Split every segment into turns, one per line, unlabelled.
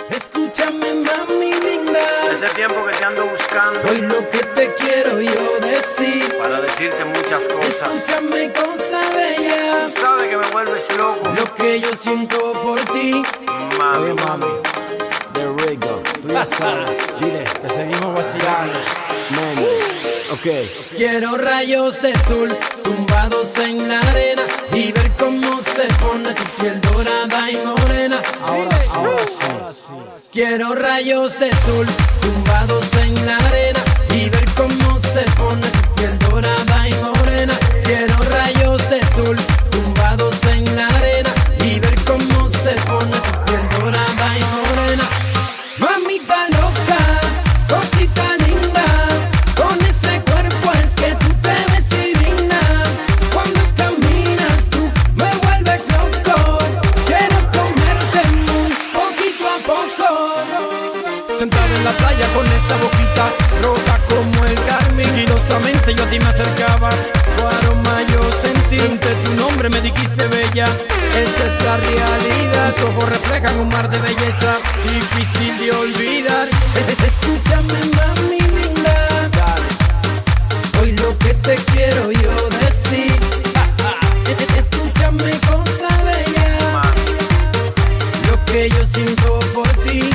Escúchame, mami linda.
Ese tiempo que te ando buscando.
Hoy lo que te quiero yo decir.
Para decirte muchas cosas.
Escúchame, cosa bella.
Tú sabes que me vuelves loco.
Lo que yo siento por ti.
Mami.
Oye, mami. The Rico. Tú ya sabes. Dile que seguimos vacilando. Mami. Ok. Quiero rayos de sol tumbados en la arena y ver cómo se pone tu piel dorada y morena. Ahora sí. Quiero rayos de sol tumbados en la arena y ver cómo se pone tu piel dorada y morena. Quiero rayos de sol tumbados en la arena y ver cómo se pone tu piel dorada y morena. Mamita loca, cosita linda, con ese cuerpo es que tú te ves divina. Cuando caminas tú me vuelves loco. Quiero comerte muy poquito a poco. Sentado en la playa con esa boquita roja como el carmín, sigilosamente yo a ti me acercaba. Tu aroma yo sentí, entre tu nombre me dijiste bella. Esa es la realidad, tus ojos reflejan un mar de belleza difícil de olvidar. Escúchame, mami linda. Hoy lo que te quiero yo decir. Escúchame, cosa bella. Lo que yo siento por ti.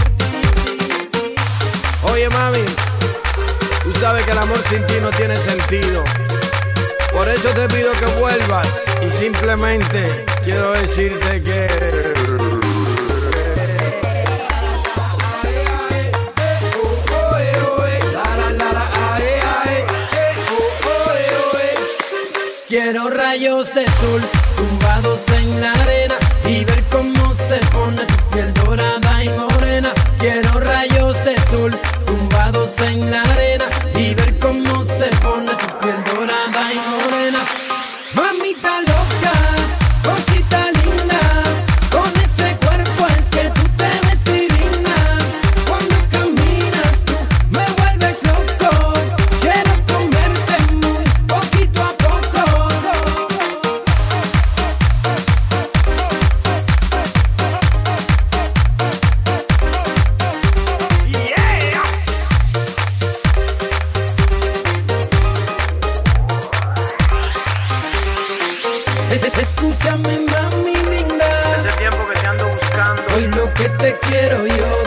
Oye mami, tú sabes que el amor sin ti no tiene sentido. Por eso te pido que vuelvas y simplemente quiero decirte que
quiero rayos de sol tumbados en la arena y ver cómo se pone tu piel dorada y morena. Quiero rayos de sol tumbados en la arena y ver cómo se pone tu piel dorada y morena. Mamita loca, cosita linda, con ese cuerpo es que tú te ves divina. Cuando caminas tú me vuelves loco. Quiero comerte muy poquito a poco. Escúchame, mami linda.
Ese tiempo que te ando buscando.
Hoy lo que te quiero yo